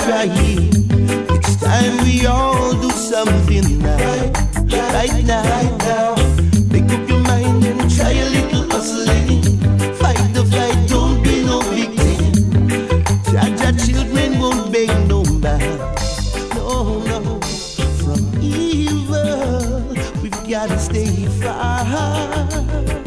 crying. It's time we all do something now. Right now. Make up your mind and try a little hustling. Fight the fight, don't be no victim. Jaja children won't beg no man. No. From evil, we've got to stay far.